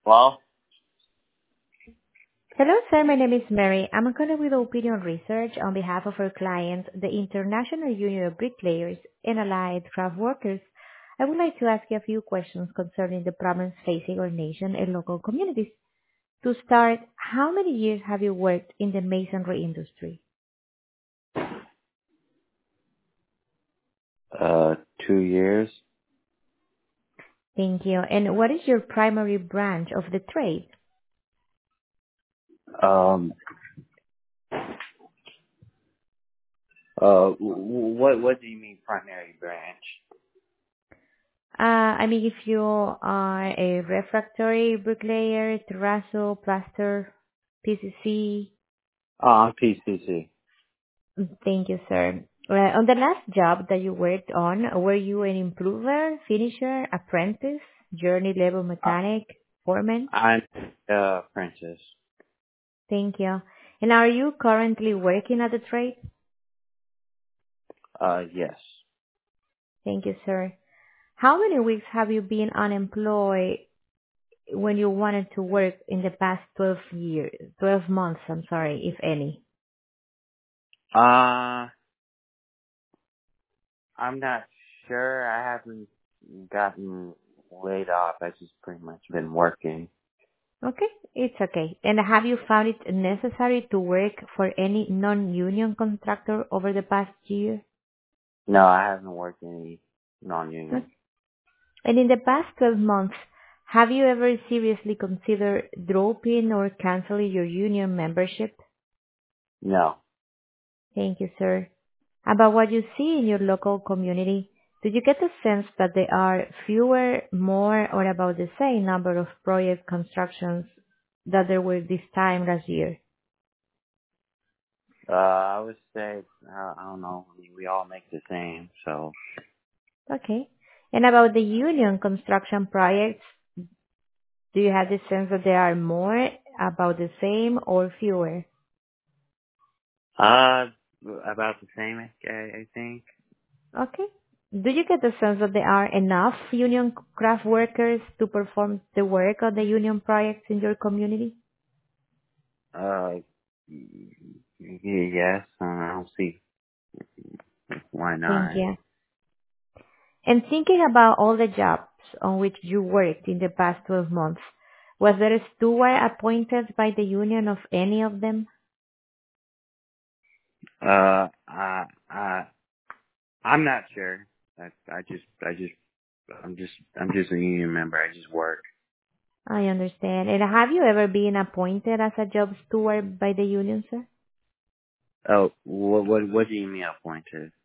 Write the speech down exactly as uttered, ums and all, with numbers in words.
Well, Hello, sir. My name is Mary. I'm calling with Opinion Research on behalf of our client, the International Union of Bricklayers and Allied Craft Workers. I would like to ask you a few questions concerning the problems facing our nation and local communities. To start, how many years have you worked in the masonry industry? uh, two years. Thank you. And what is your primary branch of the trade? Um, uh, w- w- what what do you mean primary branch? Uh, I mean, if you are a refractory bricklayer, terrazzo, plaster, P C C. Uh, P C C. Thank you, sir. Uh, on the last job that you worked on, were you an improver, finisher, apprentice, journey level Uh, mechanic, foreman? I'm uh, apprentice. Thank you. And are you currently working at the trade? Uh, yes. Thank you, sir. How many weeks have you been unemployed when you wanted to work in the past twelve years, twelve months, I'm sorry, if any? Uh, I'm not sure. I haven't gotten laid off. I've just pretty much been working. Okay, it's okay. And have you found it necessary to work for any non-union contractor over the past year? No, I haven't worked any non-union. And in the past twelve months, have you ever seriously considered dropping or canceling your union membership? No. Thank you, sir. About what you see in your local community, do you get the sense that there are fewer, more, or about the same number of project constructions that there were this time last year? Uh, I would say I, I don't know. I mean, we all make the same, so. Okay. And about the union construction projects, do you have the sense that there are more, about the same, or fewer? Uh, about the same, I, I think. Okay. Do you get the sense that there are enough union craft workers to perform the work of the union projects in your community? Uh, y- y- yes, uh, I don't see why Thank not. you. And thinking about all the jobs on which you worked in the past twelve months, was there a steward appointed by the union of any of them? Uh, I, I, I'm not sure. I, I just, I just, I'm just, I'm just a union member. I just work. I understand. And have you ever been appointed as a job steward by the union, sir? Oh, what, what, what do you mean appointed?